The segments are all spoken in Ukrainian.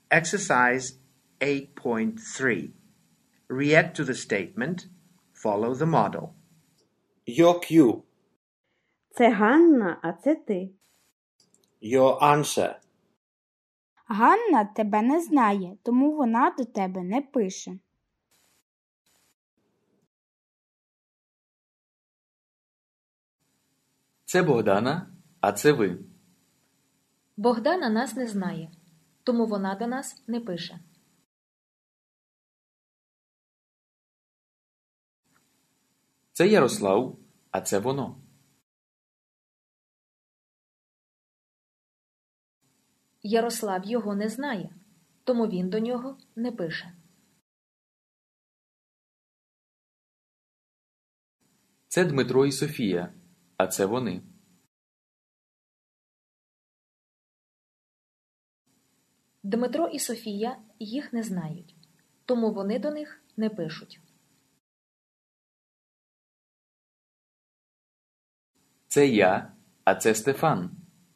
Exercise 8.3. React to the statement. Follow the model. Your cue. Це Ганна, а це ти. Your answer. Ганна тебе не знає, тому вона до тебе не пише. Це Богдана, а це ви. Богдана нас не знає, тому вона до нас не пише. Це Ярослав, а це воно. Ярослав його не знає, тому він до нього не пише. Це Дмитро і Софія, а це вони. Дмитро і Софія їх не знають, тому вони до них не пишуть. Це я, а це Стефан.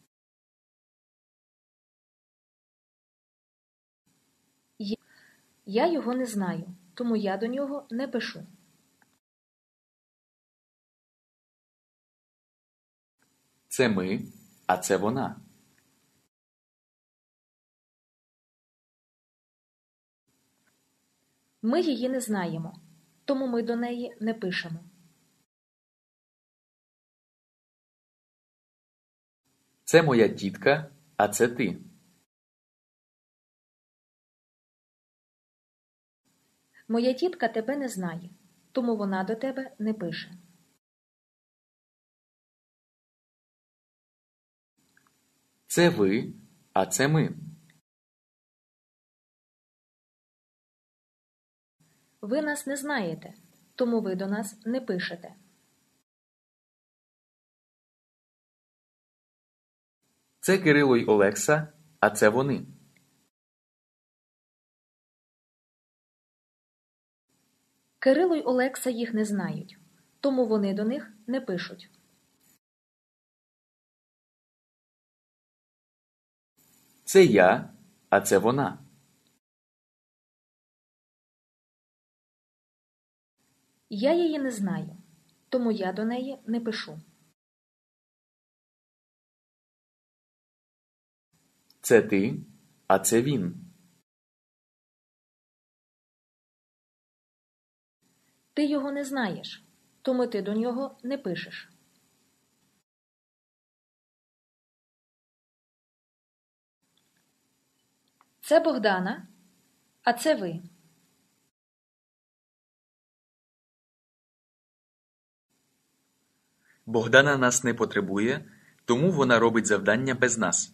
Я його не знаю, тому я до нього не пишу. Це ми, а це вона. Ми її не знаємо, тому ми до неї не пишемо. Це моя тітка, а це ти. Моя тітка тебе не знає, тому вона до тебе не пише. Це ви, а це ми. Ви нас не знаєте, тому ви до нас не пишете. Це Кирило й Олекса, а це вони. Кирило й Олекса їх не знають, тому вони до них не пишуть. Це я, а це вона. Я її не знаю, тому я до неї не пишу. Це ти, а це він. Ти його не знаєш, тому ти до нього не пишеш. Це Богдана, а це ви. Богдана нас не потребує, тому вона робить завдання без нас.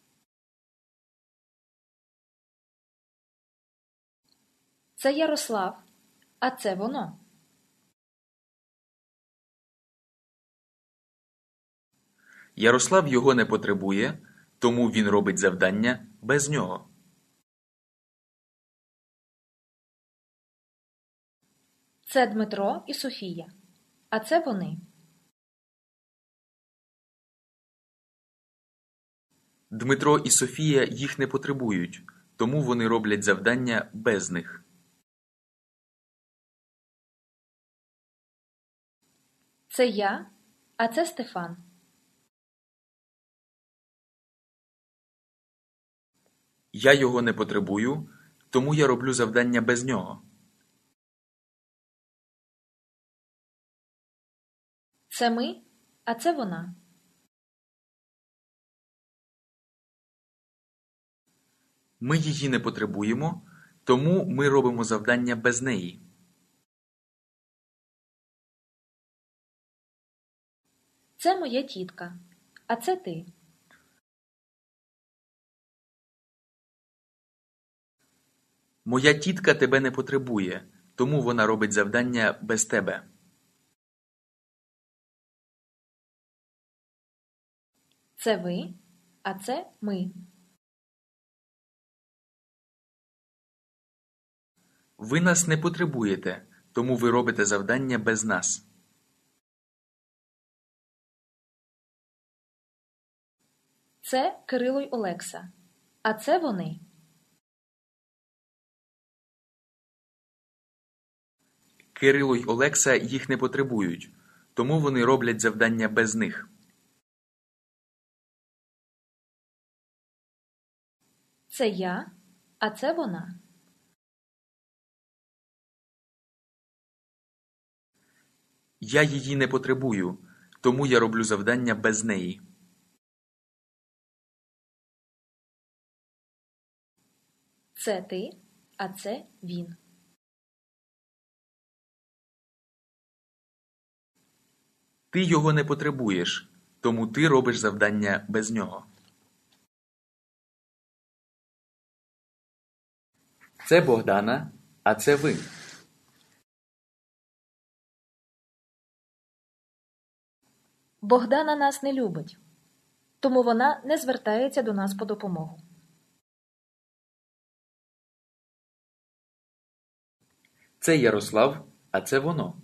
Це Ярослав, а це воно. Ярослав його не потребує, тому він робить завдання без нього. Це Дмитро і Софія, а це вони. Дмитро і Софія їх не потребують, тому вони роблять завдання без них. Це я, а це Стефан. Я його не потребую, тому я роблю завдання без нього. Це ми, а це вона. Ми її не потребуємо, тому ми робимо завдання без неї. Це моя тітка, а це ти. Моя тітка тебе не потребує, тому вона робить завдання без тебе. Це ви, а це ми. Ви нас не потребуєте, тому ви робите завдання без нас. Це Кирило й Олекса, а це вони. Кирило й Олекса їх не потребують, тому вони роблять завдання без них. Це я, а це вона. Я її не потребую, тому я роблю завдання без неї. Це ти, а це він. Ти його не потребуєш, тому ти робиш завдання без нього. Це Богдана, а це ви. Богдана нас не любить, тому вона не звертається до нас по допомогу. Це Ярослав, а це воно.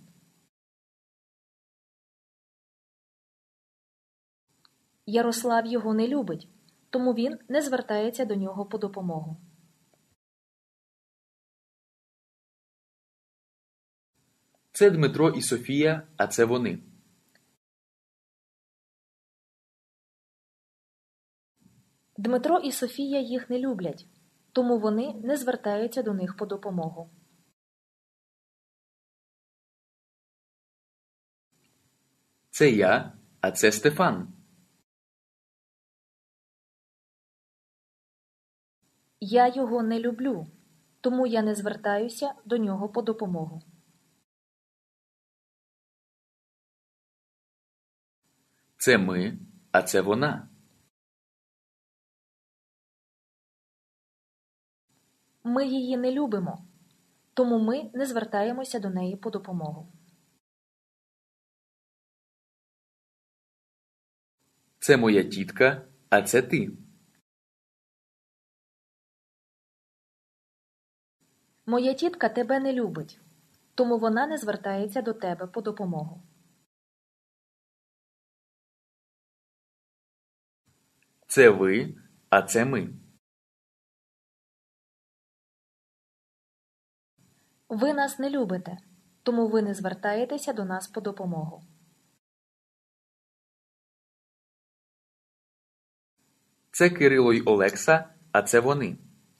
Ярослав його не любить, тому він не звертається до нього по допомогу. Це Дмитро і Софія, а це вони. Дмитро і Софія їх не люблять, тому вони не звертаються до них по допомогу. Це я, а це Стефан. Я його не люблю, тому я не звертаюся до нього по допомогу. Це ми, а це вона. Ми її не любимо, тому ми не звертаємося до неї по допомогу. Це моя тітка, а це ти. Моя тітка тебе не любить, тому вона не звертається до тебе по допомогу. Це ви, а це ми. Ви нас не любите, тому ви не звертаєтеся до нас по допомогу. Це Кирило й Олекса, а це вони.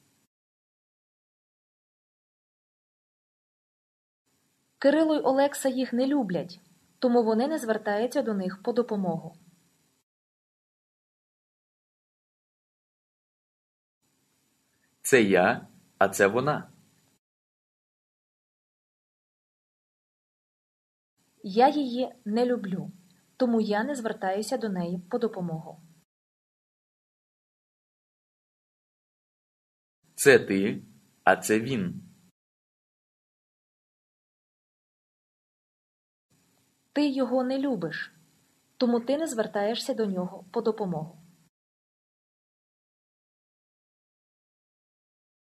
Кирило й Олекса їх не люблять, тому вони не звертаються до них по допомогу. Це я, а це вона. Я її не люблю, тому я не звертаюся до неї по допомогу. Це ти, а це він. Ти його не любиш, тому ти не звертаєшся до нього по допомогу.